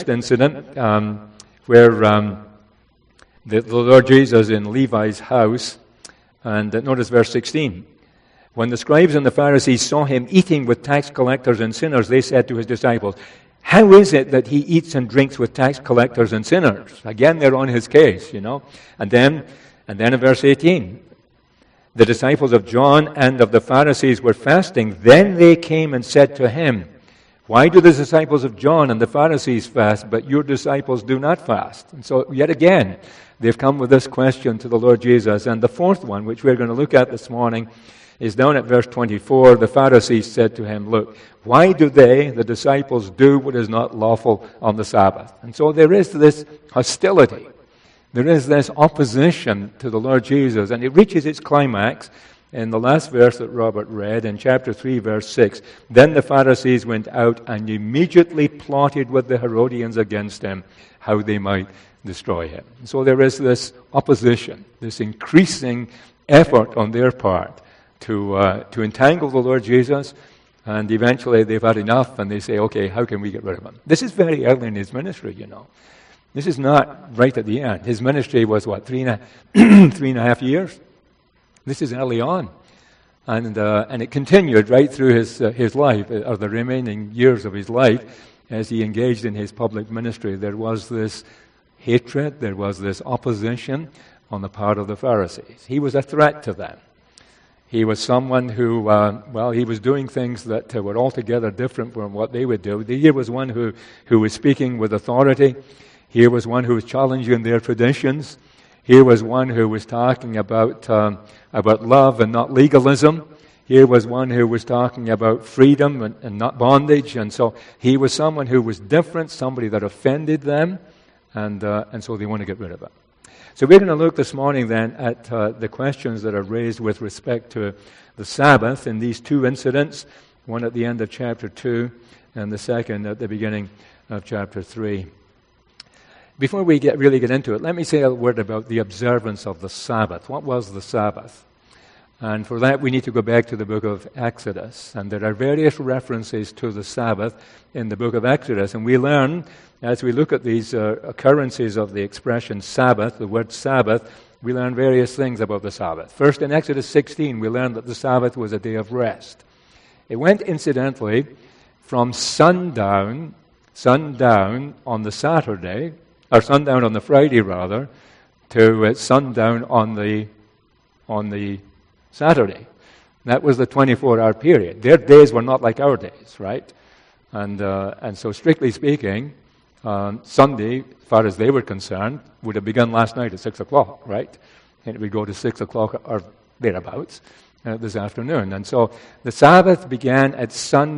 incident where the Lord Jesus in Levi's house, and notice verse 16. When the scribes and the Pharisees saw him eating with tax collectors and sinners, they said to his disciples, "How is it that he eats and drinks with tax collectors and sinners?" Again, they're on his case, And then in verse 18, the disciples of John and of the Pharisees were fasting. Then they came and said to him, "Why do the disciples of John and the Pharisees fast, but your disciples do not fast?" And so, yet again, they've come with this question to the Lord Jesus. And the fourth one, which we're going to look at this morning, is down at verse 24. The Pharisees said to him, "Look, why do they, the disciples, do what is not lawful on the Sabbath?" And so there is this hostility. There is this opposition to the Lord Jesus. And it reaches its climax in the last verse that Robert read, in chapter 3, verse 6. Then the Pharisees went out and immediately plotted with the Herodians against him, how they might destroy him. And so there is this opposition, this increasing effort on their part to entangle the Lord Jesus, and eventually they've had enough, and they say, "Okay, how can we get rid of him?" This is very early in his ministry, This is not right at the end. His ministry was, 3.5 years? This is early on. And it continued right through his life, or the remaining years of his life, as he engaged in his public ministry. There was this hatred, there was this opposition on the part of the Pharisees. He was a threat to them. He was someone who, he was doing things that were altogether different from what they would do. Here was one who was speaking with authority. Here was one who was challenging their traditions. Here was one who was talking about love and not legalism. Here was one who was talking about freedom and not bondage. And so he was someone who was different, somebody that offended them, and so they want to get rid of it. So we're going to look this morning then at the questions that are raised with respect to the Sabbath in these two incidents, one at the end of chapter 2 and the second at the beginning of chapter 3. Before we really get into it, let me say a word about the observance of the Sabbath. What was the Sabbath? And for that, we need to go back to the book of Exodus. And there are various references to the Sabbath in the book of Exodus. And we learn, as we look at these occurrences of the expression Sabbath, the word Sabbath, we learn various things about the Sabbath. First, in Exodus 16, we learn that the Sabbath was a day of rest. It went, incidentally, from sundown on the Saturday, or sundown on the Friday, rather, to sundown on the Saturday. That was the 24-hour period. Their days were not like our days, right? And so, strictly speaking, Sunday, as far as they were concerned, would have begun last night at 6 o'clock, right? And it would go to 6 o'clock or thereabouts this afternoon. And so the Sabbath began at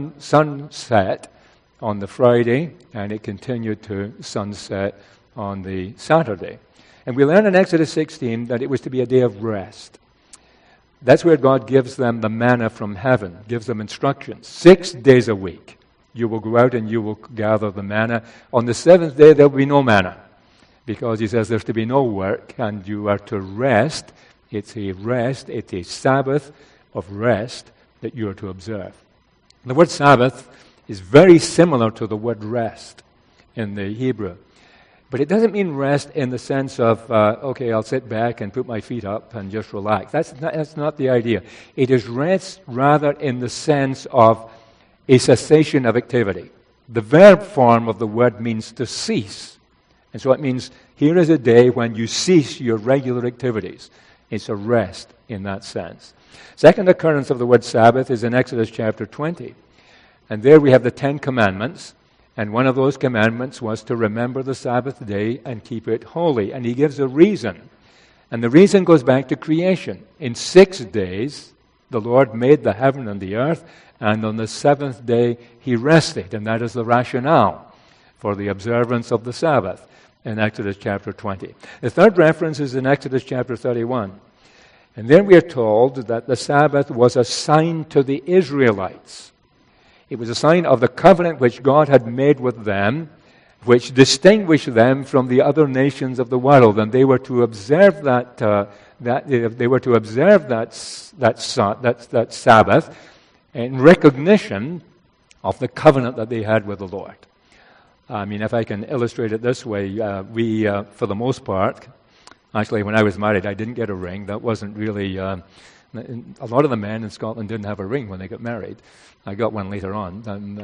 sunset on the Friday, and it continued to sunset on the Saturday. And we learn in Exodus 16 that it was to be a day of rest. That's where God gives them the manna from heaven, gives them instructions. 6 days a week, you will go out and you will gather the manna. On the seventh day, there will be no manna, because he says there's to be no work, and you are to rest. It's a Sabbath of rest that you are to observe. The word Sabbath is very similar to the word rest in the Hebrew. But it doesn't mean rest in the sense of, I'll sit back and put my feet up and just relax. That's not the idea. It is rest rather in the sense of a cessation of activity. The verb form of the word means to cease. And so it means here is a day when you cease your regular activities. It's a rest in that sense. Second occurrence of the word Sabbath is in Exodus chapter 20. And there we have the Ten Commandments. And one of those commandments was to remember the Sabbath day and keep it holy. And he gives a reason. And the reason goes back to creation. In 6 days, the Lord made the heaven and the earth, and on the seventh day he rested. And that is the rationale for the observance of the Sabbath in Exodus chapter 20. The third reference is in Exodus chapter 31. And then we are told that the Sabbath was a sign to the Israelites. It was a sign of the covenant which God had made with them, which distinguished them from the other nations of the world, and they were to observe that Sabbath in recognition of the covenant that they had with the Lord. I mean, if I can illustrate it this way, we, for the most part, actually, when I was married, I didn't get a ring. That wasn't really... a lot of the men in Scotland didn't have a ring when they got married. I got one later on.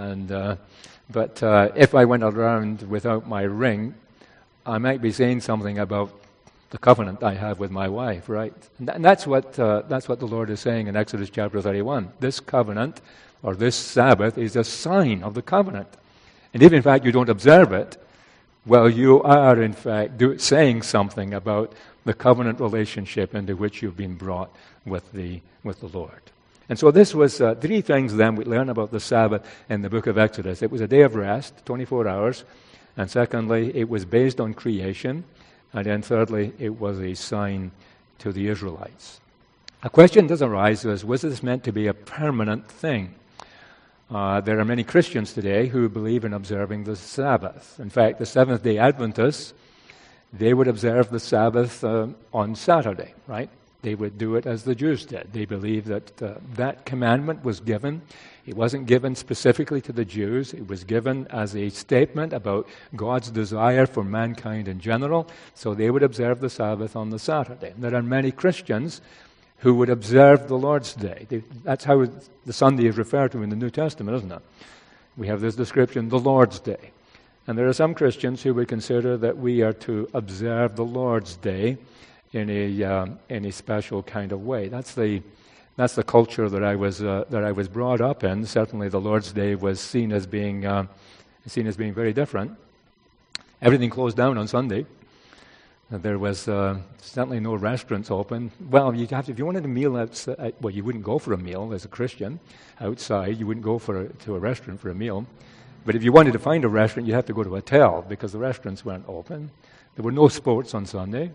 But if I went around without my ring, I might be saying something about the covenant I have with my wife, right? And that's what the Lord is saying in Exodus chapter 31. This covenant, or this Sabbath, is a sign of the covenant. And if in fact you don't observe it, well, you are in fact saying something about the covenant relationship into which you've been brought with the Lord. And so this was three things then we learn about the Sabbath in the book of Exodus. It was a day of rest, 24 hours. And secondly, it was based on creation. And then thirdly, it was a sign to the Israelites. A question does arise as, was this meant to be a permanent thing? There are many Christians today who believe in observing the Sabbath. In fact, the Seventh-day Adventists, they would observe the Sabbath on Saturday, right? They would do it as the Jews did. They believed that that commandment was given. It wasn't given specifically to the Jews. It was given as a statement about God's desire for mankind in general. So they would observe the Sabbath on the Saturday. And there are many Christians who would observe the Lord's Day. That's how the Sunday is referred to in the New Testament, isn't it? We have this description, the Lord's Day. And there are some Christians who would consider that we are to observe the Lord's Day in a special kind of way. That's the culture that I was brought up in. Certainly, the Lord's Day was seen as being very different. Everything closed down on Sunday. There was certainly no restaurants open. Well, if you wanted a meal outside, well, you wouldn't go for a meal as a Christian outside. You wouldn't go to a restaurant for a meal. But if you wanted to find a restaurant, you'd have to go to a hotel because the restaurants weren't open. There were no sports on Sunday.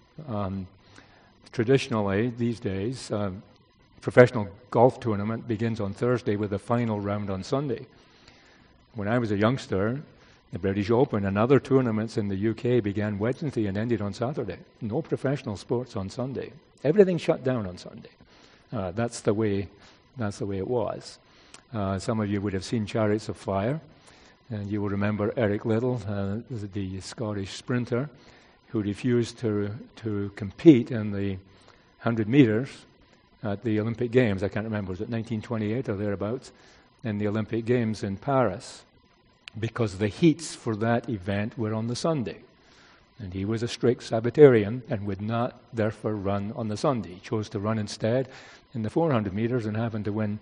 Traditionally, these days, professional golf tournament begins on Thursday with the final round on Sunday. When I was a youngster, the British Open and other tournaments in the UK began Wednesday and ended on Saturday. No professional sports on Sunday. Everything shut down on Sunday. That's the way it was. Some of you would have seen Chariots of Fire, and you will remember Eric Liddell, the Scottish sprinter, who refused to compete in the 100 meters at the Olympic Games. I can't remember, was it 1928 or thereabouts, in the Olympic Games in Paris, because the heats for that event were on the Sunday. And he was a strict Sabbatarian and would not therefore run on the Sunday. He chose to run instead in the 400 meters and having to win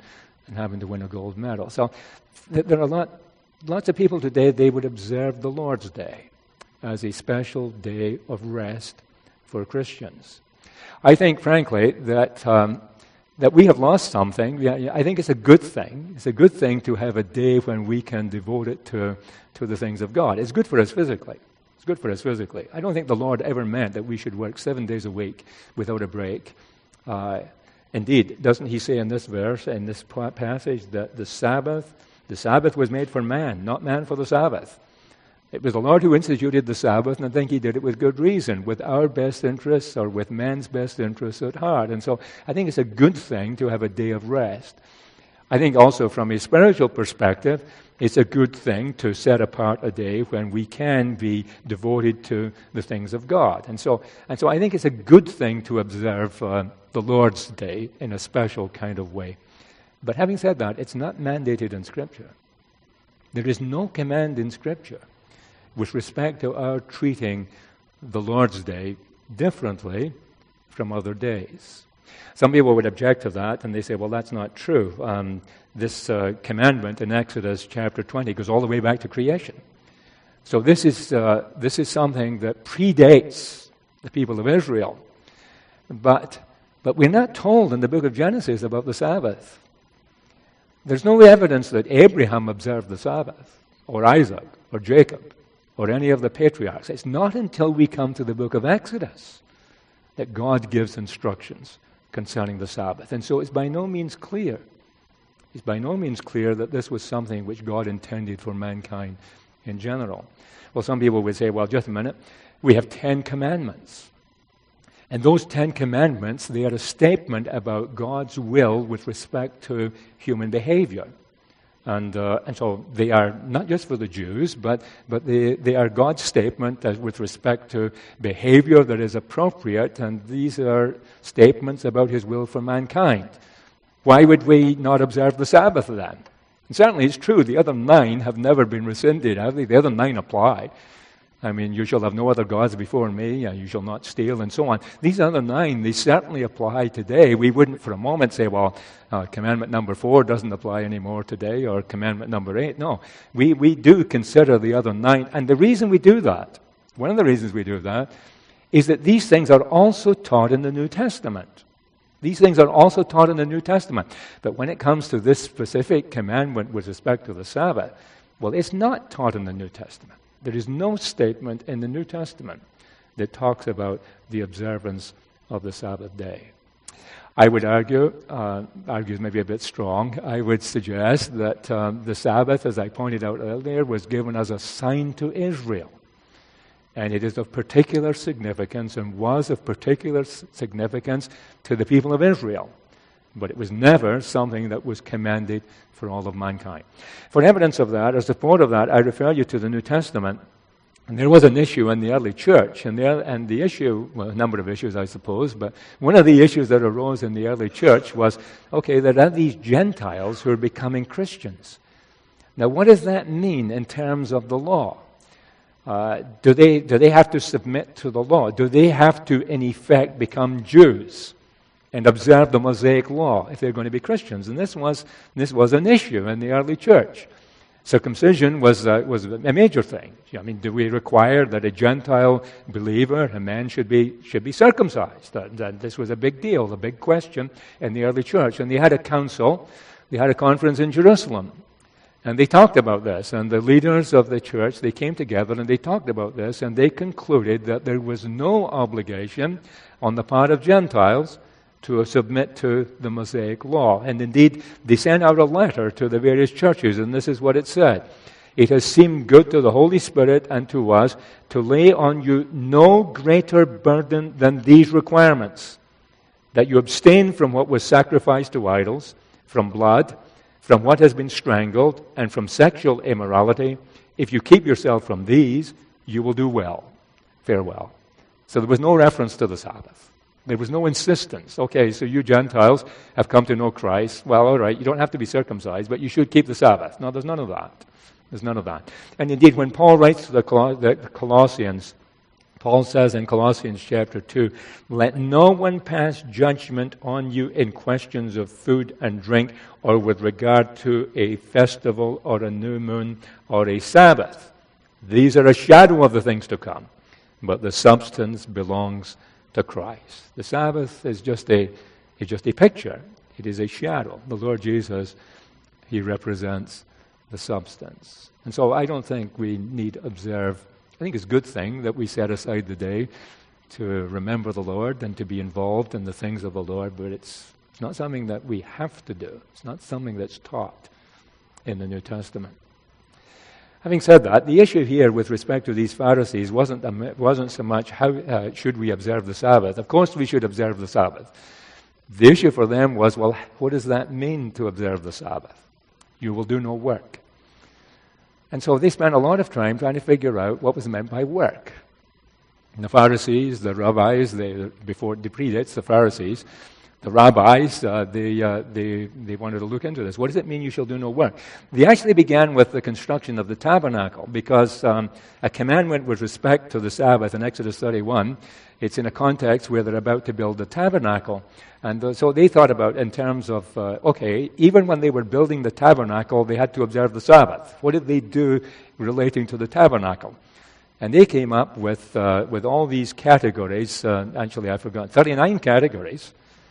a gold medal. So there are lots of people today, they would observe the Lord's Day as a special day of rest for Christians. I think, frankly, that we have lost something. Yeah, I think it's a good thing. It's a good thing to have a day when we can devote it to the things of God. It's good for us physically. It's good for us physically. I don't think the Lord ever meant that we should work 7 days a week without a break. Indeed, doesn't he say in this verse, in this passage, that the Sabbath was made for man, not man for the Sabbath. It was the Lord who instituted the Sabbath, and I think he did it with good reason, with our best interests or with man's best interests at heart. And so I think it's a good thing to have a day of rest. I think also from a spiritual perspective, it's a good thing to set apart a day when we can be devoted to the things of God. And so I think it's a good thing to observe the Lord's Day in a special kind of way. But having said that, it's not mandated in Scripture. There is no command in Scripture with respect to our treating the Lord's Day differently from other days. Some people would object to that, and they say, well, that's not true. This commandment in Exodus chapter 20 goes all the way back to creation. So this is something that predates the people of Israel. But we're not told in the book of Genesis about the Sabbath. There's no evidence that Abraham observed the Sabbath, or Isaac, or Jacob, or any of the patriarchs. It's not until we come to the book of Exodus that God gives instructions concerning the Sabbath. And so it's by no means clear. It's by no means clear that this was something which God intended for mankind in general. Well, some people would say, well, just a minute. We have 10 commandments. And those 10 commandments, they are a statement about God's will with respect to human behavior. And so they are not just for the Jews, but they are God's statement with respect to behavior that is appropriate, and these are statements about His will for mankind. Why would we not observe the Sabbath then? And certainly it's true, the other 9 have never been rescinded, have they? The other 9 apply. I mean, you shall have no other gods before me, and you shall not steal, and so on. These other 9, they certainly apply today. We wouldn't for a moment say, well, commandment number 4 doesn't apply anymore today, or commandment number 8. No, we do consider the other 9. And the reason we do that, one of the reasons we do that, is that these things are also taught in the New Testament. These things are also taught in the New Testament. But when it comes to this specific commandment with respect to the Sabbath, well, it's not taught in the New Testament. There is no statement in the New Testament that talks about the observance of the Sabbath day. I would argue is maybe a bit strong, I would suggest that the Sabbath, as I pointed out earlier, was given as a sign to Israel. And it is of particular significance and was of particular significance to the people of Israel. But it was never something that was commanded for all of mankind. For evidence of that, as support of that, I refer you to the New Testament. And there was an issue in the early church, and the issue, well, a number of issues, I suppose, but one of the issues that arose in the early church was, okay, there are these Gentiles who are becoming Christians. Now, what does that mean in terms of the law? Do they have to submit to the law? Do they have to, in effect, become Jews and observe the Mosaic law if they're going to be Christians? And this was an issue in the early church. Circumcision was a major thing. I mean, do we require that a Gentile believer, a man, should be circumcised? That this was a big deal, a big question in the early church. And they had a council, they had a conference in Jerusalem. And they talked about this, and the leaders of the church, they came together and they talked about this, and they concluded that there was no obligation on the part of Gentiles to submit to the Mosaic law. And indeed, they sent out a letter to the various churches, and this is what it said. It has seemed good to the Holy Spirit and to us to lay on you no greater burden than these requirements, that you abstain from what was sacrificed to idols, from blood, from what has been strangled, and from sexual immorality. If you keep yourself from these, you will do well. Farewell. So there was no reference to the Sabbath. There was no insistence. Okay, so you Gentiles have come to know Christ. Well, all right, you don't have to be circumcised, but you should keep the Sabbath. No, there's none of that. There's none of that. And indeed, when Paul writes to the Colossians, Paul says in Colossians chapter 2, let no one pass judgment on you in questions of food and drink, or with regard to a festival or a new moon or a Sabbath. These are a shadow of the things to come, but the substance belongs to Christ. The Sabbath is just a picture. It is a shadow. The Lord Jesus, He represents the substance. And so I don't think we need to observe. I think it's a good thing that we set aside the day to remember the Lord and to be involved in the things of the Lord, but it's not something that we have to do. It's not something that's taught in the New Testament. Having said that, the issue here with respect to these Pharisees wasn't so much how should we observe the Sabbath. Of course we should observe the Sabbath. The issue for them was, well, what does that mean to observe the Sabbath? You will do no work. And so they spent a lot of time trying to figure out what was meant by work. And the Pharisees, the rabbis, before it predates the Pharisees, the rabbis, they wanted to look into this. What does it mean you shall do no work? They actually began with the construction of the tabernacle, because a commandment with respect to the Sabbath in Exodus 31, it's in a context where they're about to build the tabernacle. And so they thought about in terms of, even when they were building the tabernacle, they had to observe the Sabbath. What did they do relating to the tabernacle? And they came up with all these categories. Actually, I forgot, 39 categories.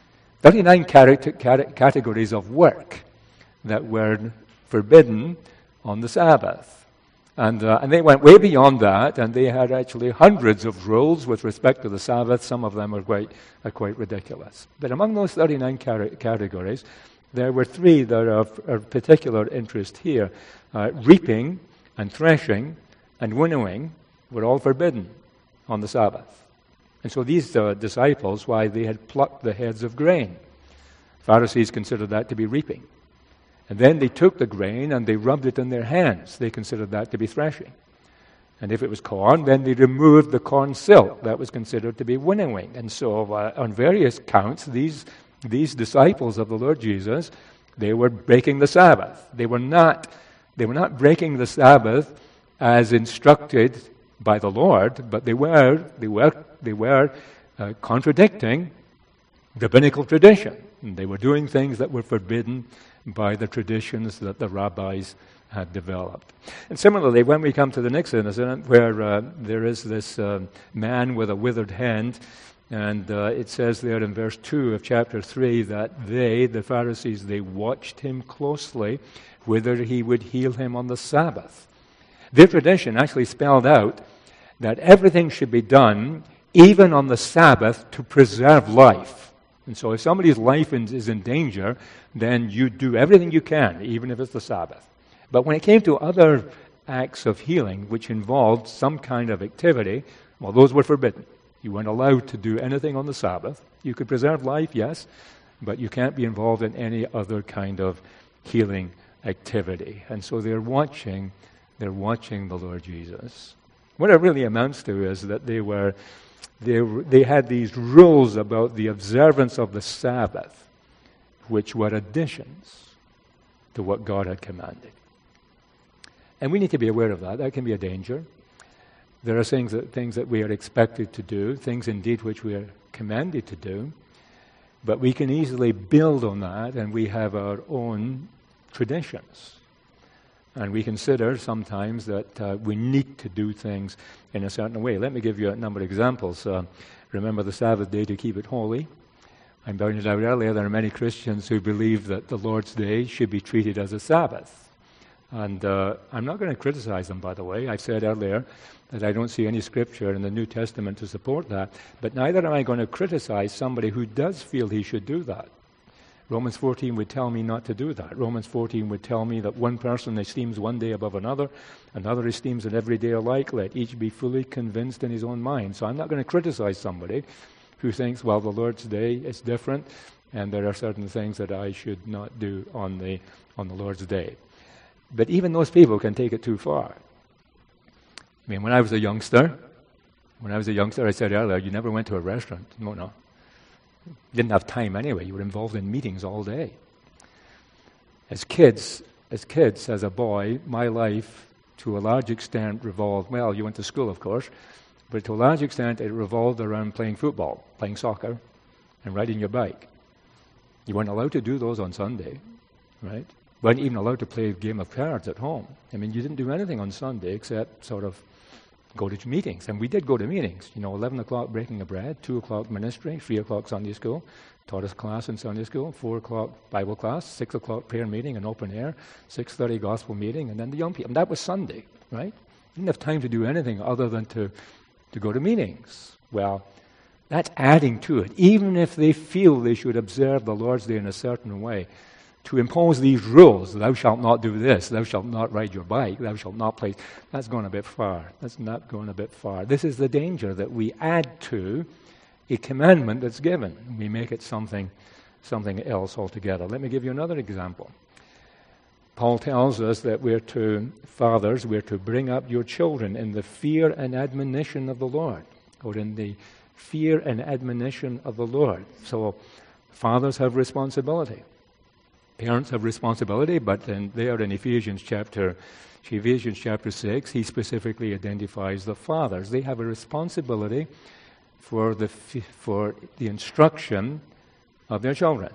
39 categories of work that were forbidden on the Sabbath. And they went way beyond that, and they had actually hundreds of rules with respect to the Sabbath. Some of them are quite ridiculous. But among those 39 categories, there were 3 that are of particular interest here. Reaping and threshing and winnowing were all forbidden on the Sabbath. And so these disciples, why they had plucked the heads of grain. Pharisees considered that to be reaping. And then they took the grain and they rubbed it in their hands. They considered that to be threshing. And if it was corn, then they removed the corn silk. That was considered to be winnowing. And so on various counts, these disciples of the Lord Jesus, they were breaking the Sabbath. They were not breaking the Sabbath as instructed by the Lord, but they were contradicting rabbinical tradition. And they were doing things that were forbidden by the traditions that the rabbis had developed. And similarly, when we come to the next incident, where there is this man with a withered hand, and it says there in verse 2 of chapter 3 that they, the Pharisees, they watched him closely whether he would heal him on the Sabbath. Their tradition actually spelled out that everything should be done even on the Sabbath to preserve life. And so if somebody's life is in danger, then you do everything you can, even if it's the Sabbath. But when it came to other acts of healing, which involved some kind of activity, well, those were forbidden. You weren't allowed to do anything on the Sabbath. You could preserve life, yes, but you can't be involved in any other kind of healing activity. And so they're watching the Lord Jesus. What it really amounts to is that they had these rules about the observance of the Sabbath, which were additions to what God had commanded. And we need to be aware of that. That can be a danger. There are things that we are expected to do, things indeed which we are commanded to do, but we can easily build on that, and we have our own traditions. And we consider sometimes that we need to do things in a certain way. Let me give you a number of examples. Remember the Sabbath day to keep it holy. I pointed out earlier there are many Christians who believe that the Lord's Day should be treated as a Sabbath. And I'm not going to criticize them, by the way. I said earlier that I don't see any scripture in the New Testament to support that. But neither am I going to criticize somebody who does feel he should do that. Romans 14 would tell me not to do that. Romans 14 would tell me that one person esteems one day above another esteems it every day alike. Let each be fully convinced in his own mind. So I'm not going to criticize somebody who thinks, well, the Lord's Day is different, and there are certain things that I should not do on the Lord's Day. But even those people can take it too far. I mean, when I was a youngster, I said earlier, you never went to a restaurant. No. You didn't have time anyway. You were involved in meetings all day. As kids, as a boy, my life, to a large extent, revolved, well, you went to school, of course, but to a large extent, it revolved around playing football, playing soccer, and riding your bike. You weren't allowed to do those on Sunday, right? You weren't even allowed to play a game of cards at home. I mean, you didn't do anything on Sunday except sort of go to meetings. And we did go to meetings. 11 o'clock breaking of bread, 2 o'clock ministry, 3 o'clock Sunday school, taught us class in Sunday school, 4 o'clock Bible class, 6 o'clock prayer meeting and open air, 6:30 gospel meeting, and then the young people. And that was Sunday, right? You didn't have time to do anything other than to go to meetings. Well, that's adding to it. Even if they feel they should observe the Lord's Day in a certain way, to impose these rules, thou shalt not do this, thou shalt not ride your bike, thou shalt not play, that's going a bit far. That's not going a bit far. This is the danger that we add to a commandment that's given. We make it something else altogether. Let me give you another example. Paul tells us that we're to bring up your children in the fear and admonition of the Lord, or in the fear and admonition of the Lord. So fathers have responsibility. Parents have responsibility, but then there in Ephesians chapter 6, he specifically identifies the fathers. They have a responsibility for the instruction of their children.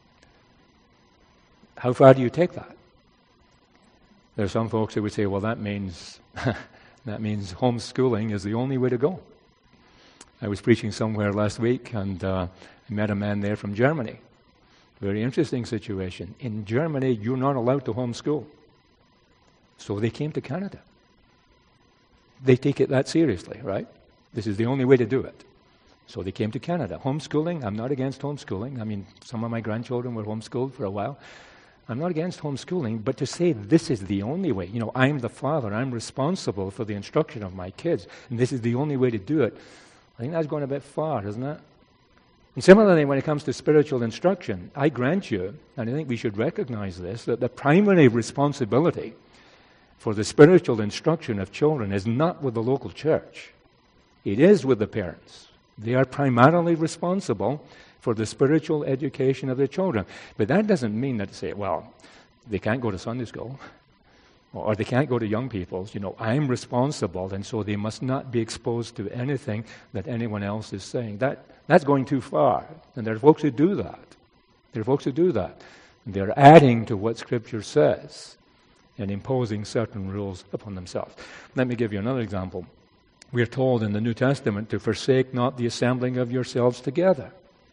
How far do you take that? There are some folks who would say, well, that means homeschooling is the only way to go. I was preaching somewhere last week, and I met a man there from Germany. Very interesting situation. In Germany, you're not allowed to homeschool. So they came to Canada. They take it that seriously, right? This is the only way to do it. So they came to Canada. Homeschooling, I'm not against homeschooling. I mean, some of my grandchildren were homeschooled for a while. I'm not against homeschooling, but to say this is the only way, I'm the father, I'm responsible for the instruction of my kids, and this is the only way to do it, I think that's going a bit far, isn't it? And similarly, when it comes to spiritual instruction, I grant you, and I think we should recognize this, that the primary responsibility for the spiritual instruction of children is not with the local church. It is with the parents. They are primarily responsible for the spiritual education of their children. But that doesn't mean that to say, well, they can't go to Sunday school, or they can't go to young people's. I'm responsible, and so they must not be exposed to anything that anyone else is saying. That's going too far. And there are folks who do that. They're adding to what Scripture says and imposing certain rules upon themselves. Let me give you another example. We're told in the New Testament to forsake not the assembling of yourselves together.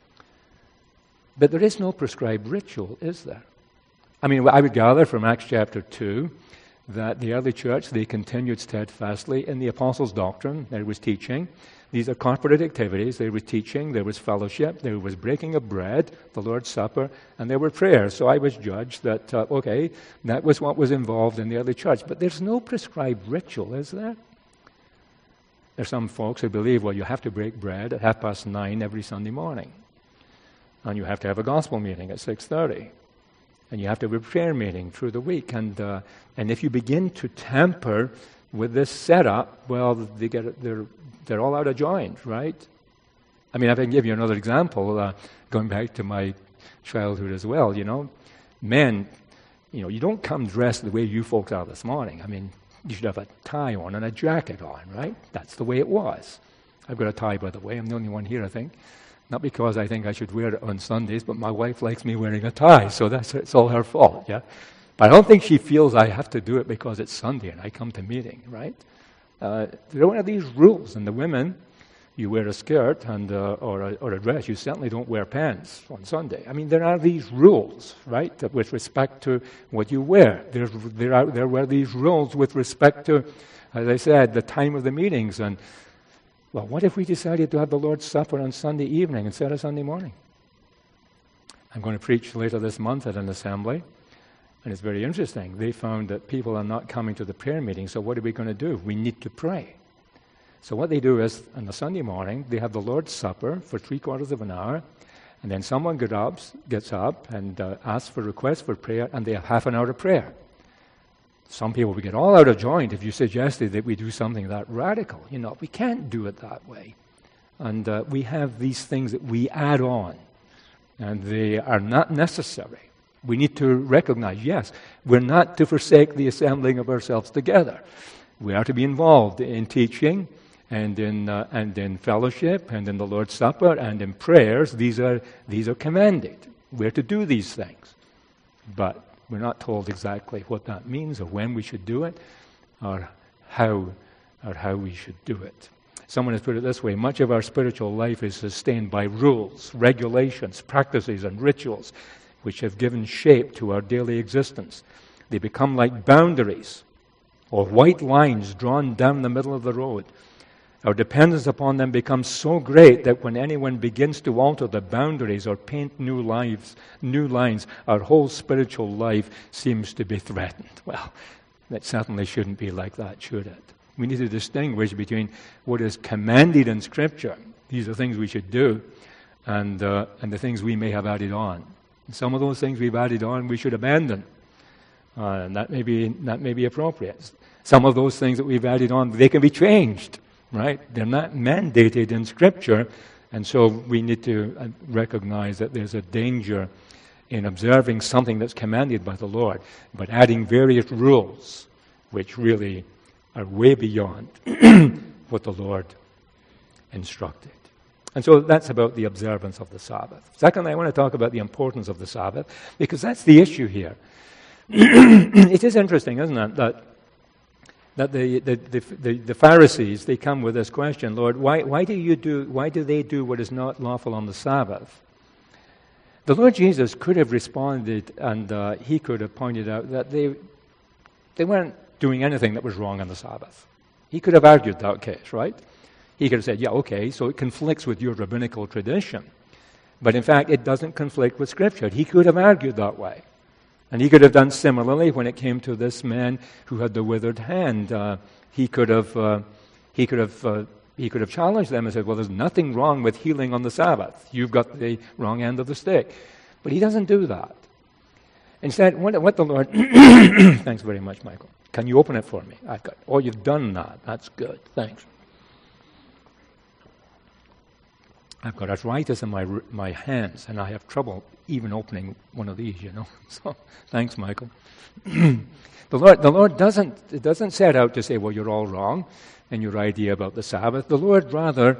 But there is no prescribed ritual, is there? I would gather from Acts chapter 2 that the early church, they continued steadfastly in the apostles' doctrine. There was teaching. These are corporate activities. There was teaching, there was fellowship, there was breaking of bread, the Lord's Supper, and there were prayers. So I was judged that, that was what was involved in the early church. But there's no prescribed ritual, is there? There's some folks who believe, you have to break bread at 9:30 every Sunday morning. And you have to have a gospel meeting at 6:30. And you have to have a prayer meeting through the week. And if you begin to tamper with this setup, they're all out of joint, right? I can give you another example, going back to my childhood as well. Men, you don't come dressed the way you folks are this morning. You should have a tie on and a jacket on, right? That's the way it was. I've got a tie, by the way. I'm the only one here, I think. Not because I think I should wear it on Sundays, but my wife likes me wearing a tie, so it's all her fault, yeah? But I don't think she feels I have to do it because it's Sunday and I come to meeting, right? There are these rules, and the women, you wear a skirt and or a dress. You certainly don't wear pants on Sunday. There are these rules, right, with respect to what you wear. There were these rules with respect to, as I said, the time of the meetings. And, what if we decided to have the Lord's Supper on Sunday evening instead of Sunday morning? I'm going to preach later this month at an assembly. And it's very interesting. They found that people are not coming to the prayer meeting, so what are we going to do? We need to pray. So what they do is, on the Sunday morning, they have the Lord's Supper for 3/4 of an hour, and then someone gets up and asks for requests for prayer, and they have half an hour of prayer. Some people would get all out of joint if you suggested that we do something that radical. We can't do it that way. And we have these things that we add on, and they are not necessary. We need to recognize, yes, we're not to forsake the assembling of ourselves together. We are to be involved in teaching and in fellowship and in the Lord's Supper and in prayers. These are commanded. We're to do these things. But we're not told exactly what that means or when we should do it or how we should do it. Someone has put it this way: much of our spiritual life is sustained by rules, regulations, practices, and rituals which have given shape to our daily existence. They become like boundaries or white lines drawn down the middle of the road. Our dependence upon them becomes so great that when anyone begins to alter the boundaries or paint new lines, our whole spiritual life seems to be threatened. Well, that certainly shouldn't be like that, should it? We need to distinguish between what is commanded in Scripture. These are things we should do, and the things we may have added on. Some of those things we've added on, we should abandon. And that may be appropriate. Some of those things that we've added on, they can be changed, right? They're not mandated in Scripture, and so we need to recognize that there's a danger in observing something that's commanded by the Lord, but adding various rules which really are way beyond what the Lord instructed. And so that's about the observance of the Sabbath. Secondly, I want to talk about the importance of the Sabbath, because that's the issue here. It is interesting, isn't it, that the Pharisees, they come with this question: Lord, why do they do what is not lawful on the Sabbath? The Lord Jesus could have responded, and he could have pointed out that they weren't doing anything that was wrong on the Sabbath. He could have argued that case, right? He could have said, yeah, okay, so it conflicts with your rabbinical tradition. But in fact, it doesn't conflict with Scripture. He could have argued that way. And he could have done similarly when it came to this man who had the withered hand. He could have He could have challenged them and said, well, there's nothing wrong with healing on the Sabbath. You've got the wrong end of the stick. But he doesn't do that. Instead, what the Lord... Thanks very much, Michael. Can you open it for me? Oh, you've done that. That's good. Thanks. I've got arthritis in my hands, and I have trouble even opening one of these, So, thanks, Michael. The Lord doesn't set out to say, well, you're all wrong in your idea about the Sabbath. The Lord, rather,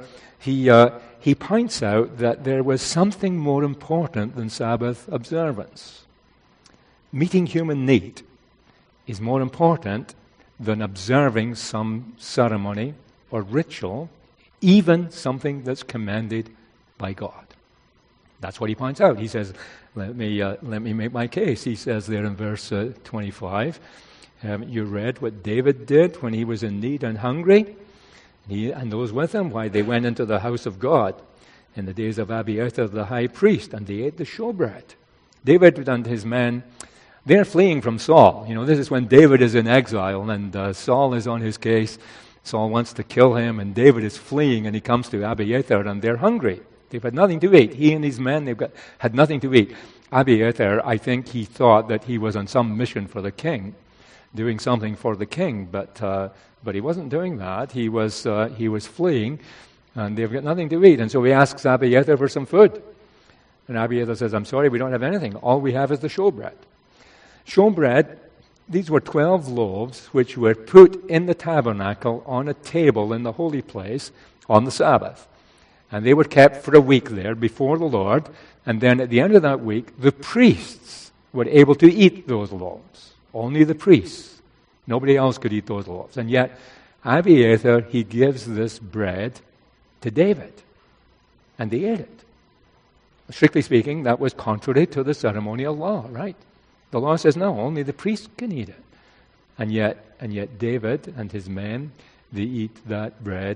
he points out that there was something more important than Sabbath observance. Meeting human need is more important than observing some ceremony or ritual, even something that's commanded by God. That's what he points out. He says, let me make my case. He says there in verse 25, you read what David did when he was in need and hungry, and those with him, why they went into the house of God in the days of Abiathar the high priest, and they ate the showbread. David and his men, they're fleeing from Saul. This is when David is in exile, and Saul is on his case. Saul wants to kill him, and David is fleeing, and he comes to Abiathar, and they're hungry. They've had nothing to eat. He and his men, had nothing to eat. Abiathar, I think he thought that he was on some mission for the king, doing something for the king, but he wasn't doing that. He was fleeing, and they've got nothing to eat. And so he asks Abiathar for some food. And Abiathar says, I'm sorry, we don't have anything. All we have is the showbread. Showbread, these were 12 loaves which were put in the tabernacle on a table in the holy place on the Sabbath. And they were kept for a week there before the Lord. And then at the end of that week, the priests were able to eat those loaves. Only the priests. Nobody else could eat those loaves. And yet, Abiathar, he gives this bread to David. And they ate it. Strictly speaking, that was contrary to the ceremonial law, right? The law says, no, only the priest can eat it. And yet David and his men, they eat that bread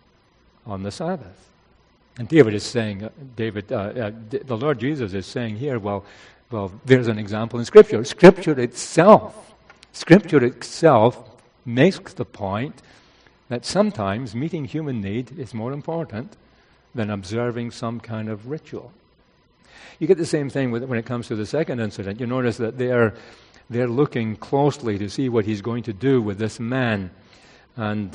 on the Sabbath. And David is saying, the Lord Jesus is saying here, well, there's an example in Scripture. Scripture itself makes the point that sometimes meeting human need is more important than observing some kind of ritual. You get the same thing when it comes to the second incident. You notice that they're looking closely to see what he's going to do with this man, and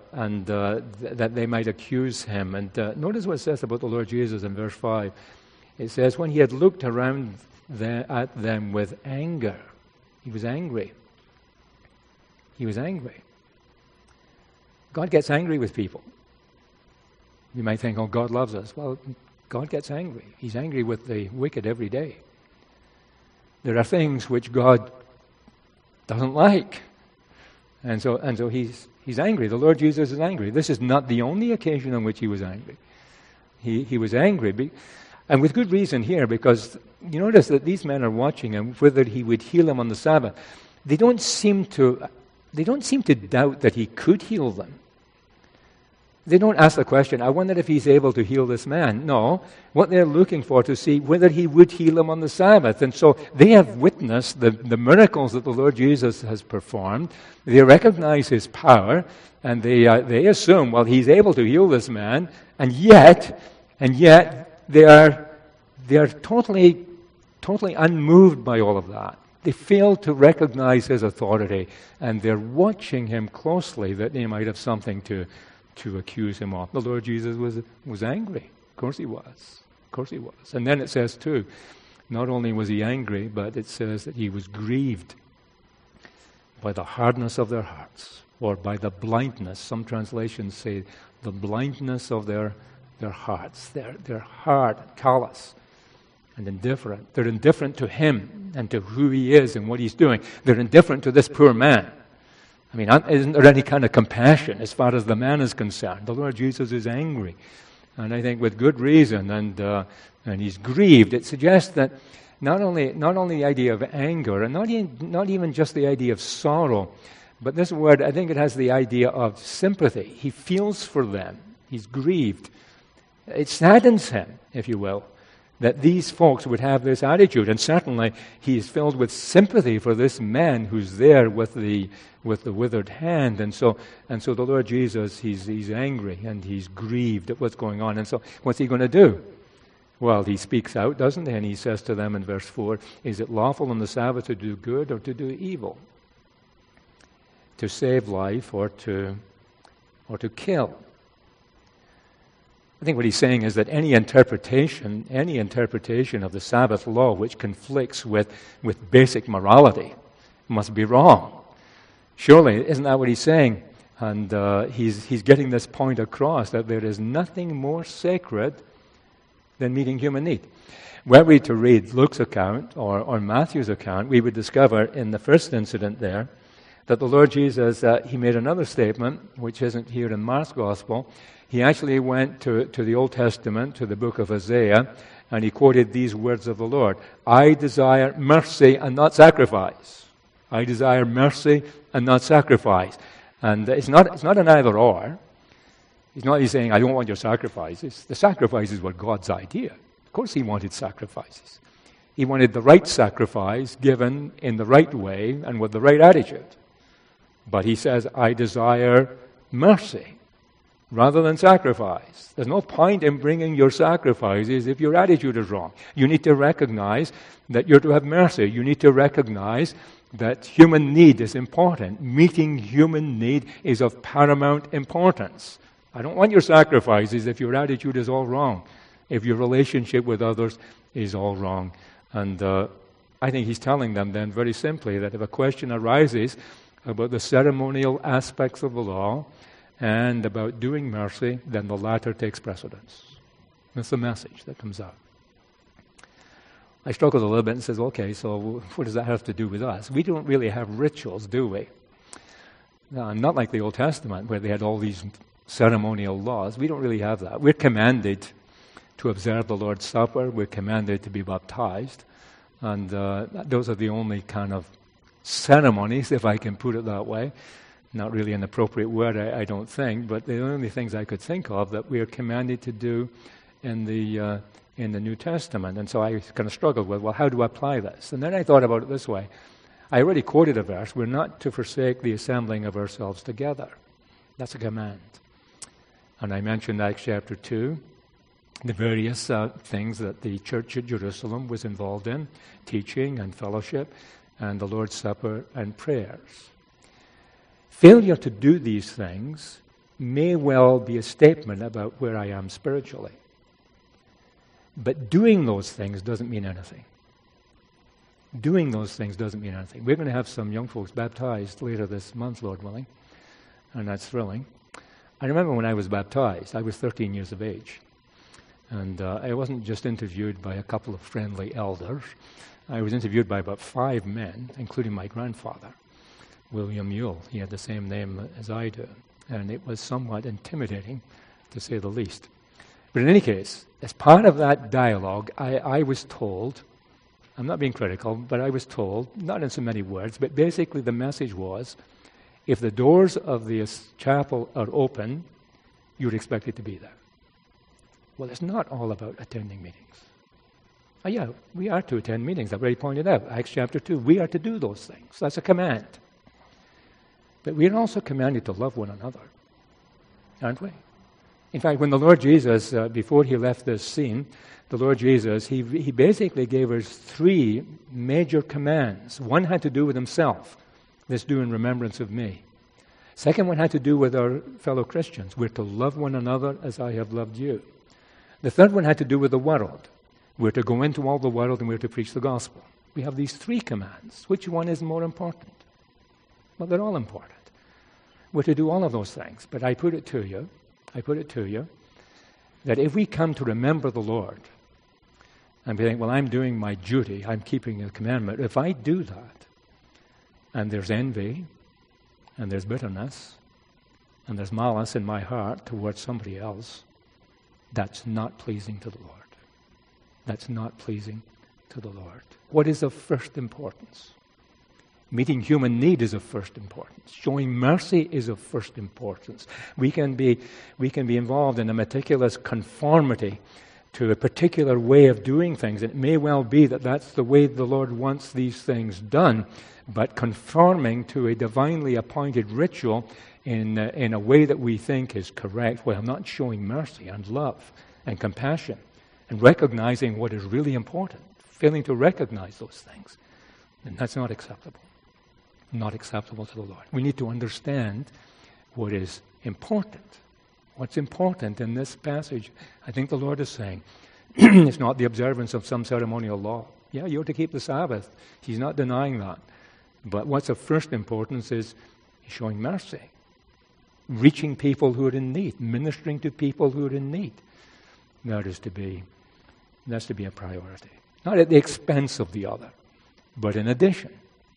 that they might accuse him. And notice what it says about the Lord Jesus in verse 5. It says, when he had looked around at them with anger, he was angry. He was angry. God gets angry with people. You might think, oh, God loves us. Well, God gets angry. He's angry with the wicked every day. There are things which God doesn't like. And so he's angry. The Lord Jesus is angry. This is not the only occasion on which he was angry. He was angry, and with good reason here, because you notice that these men are watching him, whether he would heal them on the Sabbath. They don't seem to doubt that he could heal them. They don't ask the question, I wonder if he's able to heal this man. No, what they're looking for to see whether he would heal him on the Sabbath. And so they have witnessed the miracles that the Lord Jesus has performed. They recognize his power, and they assume, well, he's able to heal this man, and yet they are totally unmoved by all of that. They fail to recognize his authority, and they're watching him closely that they might have something to accuse him of. The Lord Jesus was angry. Of course he was. Of course he was. And then it says too, not only was he angry, but it says that he was grieved by the hardness of their hearts, or by the blindness. Some translations say the blindness of their hearts. Their hard, callous, and indifferent. They're indifferent to him and to who he is and what he's doing. They're indifferent to this poor man. I mean, isn't there any kind of compassion as far as the man is concerned? The Lord Jesus is angry, and I think with good reason, and he's grieved. It suggests that not only the idea of anger, and not even just the idea of sorrow, but this word, I think it has the idea of sympathy. He feels for them. He's grieved. It saddens him, if you will, that these folks would have this attitude. And certainly he is filled with sympathy for this man who's there with the withered hand. And so the Lord Jesus, he's angry and he's grieved at what's going on. And so what's he going to do? Well, he speaks out, doesn't he? And he says to them in verse 4, is it lawful on the Sabbath to do good or to do evil? To save life or to kill? I think what he's saying is that any interpretation of the Sabbath law which conflicts with basic morality must be wrong. Surely, isn't that what he's saying? And he's getting this point across, that there is nothing more sacred than meeting human need. Were we to read Luke's account or Matthew's account, we would discover in the first incident there that the Lord Jesus, he made another statement, which isn't here in Mark's Gospel. He actually went to the Old Testament, to the book of Isaiah, and he quoted these words of the Lord. I desire mercy and not sacrifice. I desire mercy and not sacrifice. And it's not an either or. He's saying, I don't want your sacrifices. The sacrifices were God's idea. Of course he wanted sacrifices. He wanted the right sacrifice given in the right way and with the right attitude. But he says, I desire mercy rather than sacrifice. There's no point in bringing your sacrifices if your attitude is wrong. You need to recognize that you're to have mercy. You need to recognize that human need is important. Meeting human need is of paramount importance. I don't want your sacrifices if your attitude is all wrong, if your relationship with others is all wrong. And I think he's telling them then very simply that if a question arises about the ceremonial aspects of the law and about doing mercy, then the latter takes precedence. That's the message that comes out. I struggled a little bit and says, okay, so what does that have to do with us? We don't really have rituals, do we? Not like the Old Testament, where they had all these ceremonial laws. We don't really have that. We're commanded to observe the Lord's Supper. We're commanded to be baptized. And those are the only kind of ceremonies, if I can put it that way. Not really an appropriate word, I don't think, but the only things I could think of that we are commanded to do in the New Testament. And so I kind of struggled with, well, how do I apply this? And then I thought about it this way. I already quoted a verse, we're not to forsake the assembling of ourselves together. That's a command. And I mentioned Acts chapter 2, the various things that the church at Jerusalem was involved in, teaching and fellowship, and the Lord's Supper and prayers. Failure to do these things may well be a statement about where I am spiritually. But doing those things doesn't mean anything. Doing those things doesn't mean anything. We're going to have some young folks baptized later this month, Lord willing, and that's thrilling. I remember when I was baptized, I was 13 years of age. And I wasn't just interviewed by a couple of friendly elders. I was interviewed by about 5 men, including my grandfather, William Mule. He had the same name as I do. And it was somewhat intimidating, to say the least. But in any case, as part of that dialogue, I was told, I'm not being critical, but I was told, not in so many words, but basically the message was, if the doors of the chapel are open, you're expected to be there. Well, it's not all about attending meetings. Yeah, we are to attend meetings. I've already pointed out, Acts chapter 2, we are to do those things. That's a command. But we are also commanded to love one another, aren't we? In fact, when the Lord Jesus, before he left this scene, the Lord Jesus, he basically gave us 3 major commands. One had to do with himself. This do in remembrance of me. Second one had to do with our fellow Christians. We're to love one another as I have loved you. The third one had to do with the world. We're to go into all the world and we're to preach the gospel. We have these 3 commands. Which one is more important? Well, they're all important. We're to do all of those things. But I put it to you, that if we come to remember the Lord, and we think, well, I'm doing my duty, I'm keeping the commandment. If I do that, and there's envy, and there's bitterness, and there's malice in my heart towards somebody else, that's not pleasing to the Lord. That's not pleasing to the Lord. What is of first importance? Meeting human need is of first importance. Showing mercy is of first importance. We can be involved in a meticulous conformity to a particular way of doing things. It may well be that that's the way the Lord wants these things done, but conforming to a divinely appointed ritual in a way that we think is correct, while not showing mercy and love and compassion and recognizing what is really important, failing to recognize those things. And that's not acceptable. Not acceptable to the Lord. We need to understand what is important. What's important in this passage, I think the Lord is saying, it's not the observance of some ceremonial law. Yeah, you're to keep the Sabbath. He's not denying that. But what's of first importance is showing mercy, reaching people who are in need, ministering to people who are in need. That's to be a priority. Not at the expense of the other, but in addition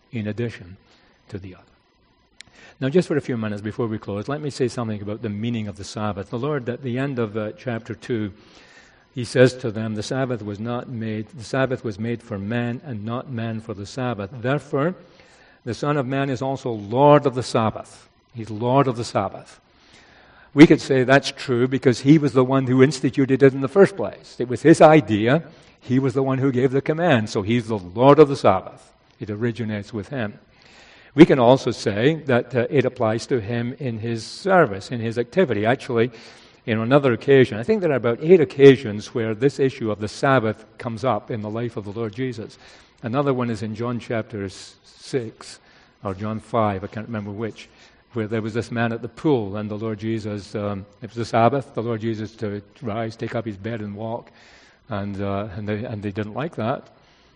to the other. Now, just for a few minutes before we close, let me say something about the meaning of the Sabbath. The Lord, at the end of chapter 2, He says to them, the Sabbath was made for man, and not man for the Sabbath. Therefore, the Son of Man is also Lord of the Sabbath. He's Lord of the Sabbath. We could say that's true because He was the one who instituted it in the first place. It was His idea. He was the one who gave the command. So He's the Lord of the Sabbath. It originates with Him. We can also say that it applies to Him in His service, in His activity. Actually, in another occasion, I think there are about 8 occasions where this issue of the Sabbath comes up in the life of the Lord Jesus. Another one is in John chapter 6, or John 5, I can't remember which, where there was this man at the pool, and the Lord Jesus, it was the Sabbath, the Lord Jesus to rise, take up His bed and walk, and they didn't like that.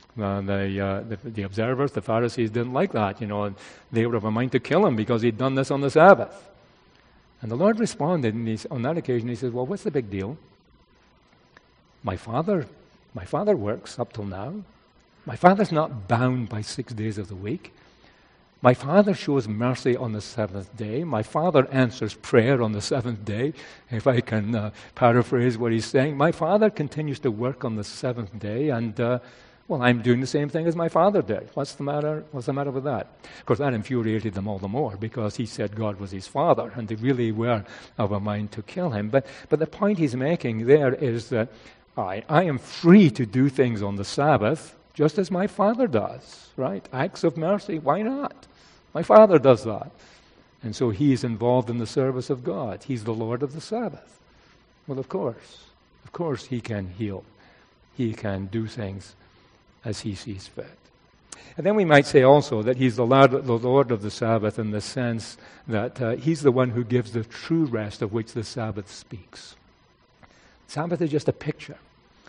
The observers, the Pharisees, didn't like that, and they were of a mind to kill Him because He'd done this on the Sabbath. And the Lord responded, and on that occasion He says, well, what's the big deal? My Father works up till now. My Father's not bound by 6 days of the week. My Father shows mercy on the 7th day. My Father answers prayer on the 7th day, if I can paraphrase what He's saying. My Father continues to work on the 7th day, and well, I'm doing the same thing as my Father did. What's the matter? What's the matter with that? Of course, that infuriated them all the more because He said God was His Father, and they really were of a mind to kill Him. But the point He's making there is that I am free to do things on the Sabbath just as my Father does, right? Acts of mercy, why not? My Father does that. And so He is involved in the service of God. He's the Lord of the Sabbath. Well, of course He can heal. He can do things as He sees fit. And then we might say also that He's the Lord of the Sabbath in the sense that He's the one who gives the true rest of which the Sabbath speaks. Sabbath is just a picture.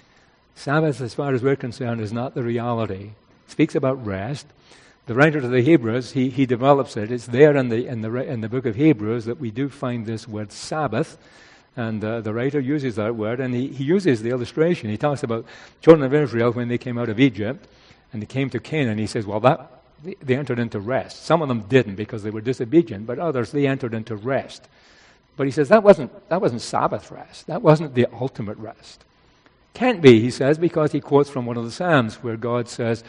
Sabbath, as far as we're concerned, is not the reality. It speaks about rest. The writer to the Hebrews, he develops it. It's there in the book of Hebrews that we do find this word Sabbath. And the writer uses that word, and he uses the illustration. He talks about children of Israel when they came out of Egypt, and they came to Canaan. He says, well, they entered into rest. Some of them didn't because they were disobedient, but others, they entered into rest. But he says that wasn't Sabbath rest. That wasn't the ultimate rest. Can't be, he says, because he quotes from one of the Psalms where God says,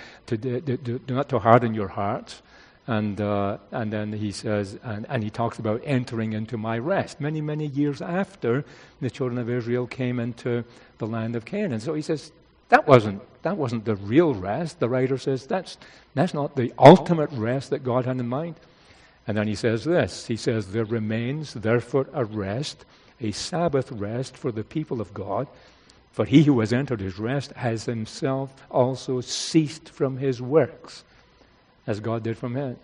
do not to harden your hearts. And then he says, and he talks about entering into my rest many, many years after the children of Israel came into the land of Canaan. So he says, that wasn't the real rest. The writer says that's not the ultimate rest that God had in mind. And then he says this, he says, there remains therefore a rest, a Sabbath rest for the people of God. For he who has entered his rest has himself also ceased from his works, as God did from His.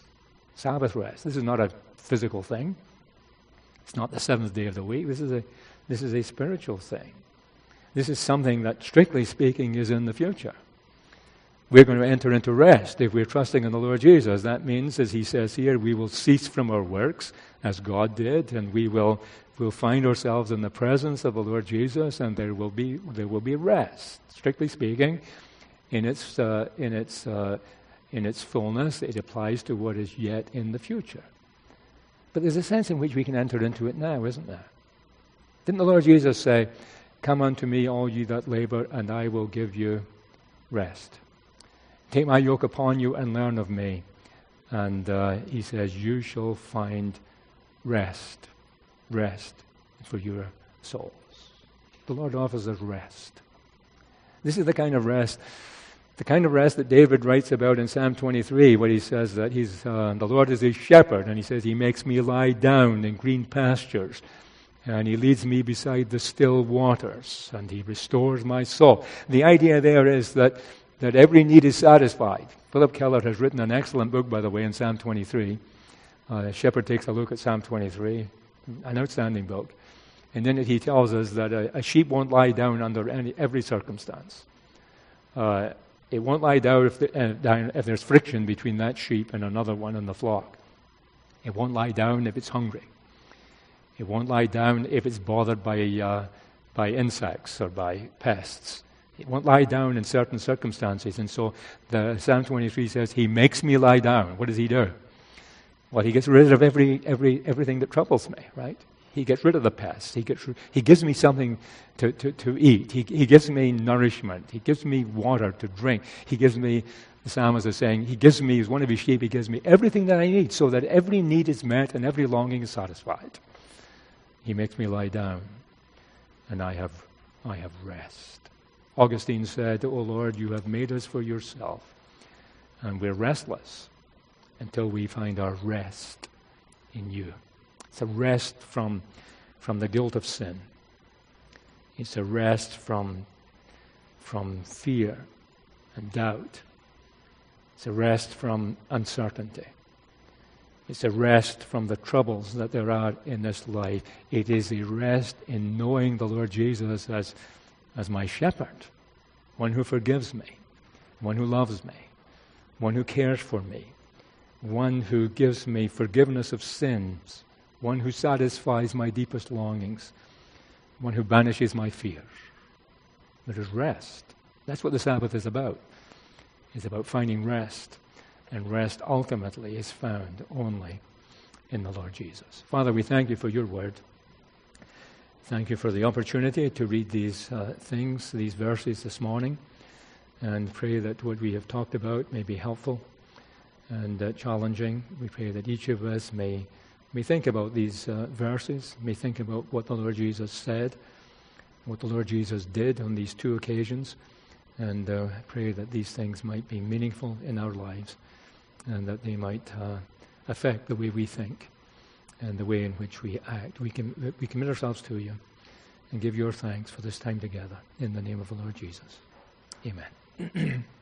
Sabbath rest. This is not a physical thing. It's not the 7th day of the week. This is a spiritual thing. This is something that, strictly speaking, is in the future. We're going to enter into rest if we're trusting in the Lord Jesus. That means, as he says here, we will cease from our works, as God did, and we'll find ourselves in the presence of the Lord Jesus, and there will be rest. Strictly speaking, in its fullness, it applies to what is yet in the future. But there's a sense in which we can enter into it now, isn't there? Didn't the Lord Jesus say, "Come unto me, all ye that labor, and I will give you rest. Take my yoke upon you and learn of me." And he says, "You shall find rest for your souls." The Lord offers us rest. This is the kind of rest that David writes about in Psalm 23, where he says that the Lord is his shepherd, and he says, he makes me lie down in green pastures, and he leads me beside the still waters, and he restores my soul. The idea there is that every need is satisfied. Philip Keller has written an excellent book, by the way, in Psalm 23. Shepherd takes a look at Psalm 23, an outstanding book. And in it he tells us that a sheep won't lie down under every circumstance. It won't lie down if there's friction between that sheep and another one in the flock. It won't lie down if it's hungry. It won't lie down if it's bothered by insects or by pests. It won't lie down in certain circumstances. And so the Psalm 23 says, he makes me lie down. What does he do? Well, he gets rid of everything that troubles me, right? He gets rid of the pests. He gives me something to eat. He gives me nourishment. He gives me water to drink. He gives me, the psalmist is saying, he gives me, as one of his sheep, he gives me everything that I need so that every need is met and every longing is satisfied. He makes me lie down, and I have rest. Augustine said, O Lord, you have made us for yourself, and we're restless until we find our rest in you. It's a rest from the guilt of sin. It's a rest from fear and doubt. It's a rest from uncertainty. It's a rest from the troubles that there are in this life. It is a rest in knowing the Lord Jesus as my shepherd, one who forgives me, one who loves me, one who cares for me, one who gives me forgiveness of sins, one who satisfies my deepest longings, one who banishes my fears. There is rest. That's what the Sabbath is about. It's about finding rest, and rest ultimately is found only in the Lord Jesus. Father, we thank you for your word. Thank you for the opportunity to read these things, these verses this morning, and pray that what we have talked about may be helpful and challenging. We pray that each of us may think about these verses, may think about what the Lord Jesus said, what the Lord Jesus did on these two occasions, and pray that these things might be meaningful in our lives and that they might affect the way we think and the way in which we act. We commit ourselves to you and give your thanks for this time together in the name of the Lord Jesus. Amen.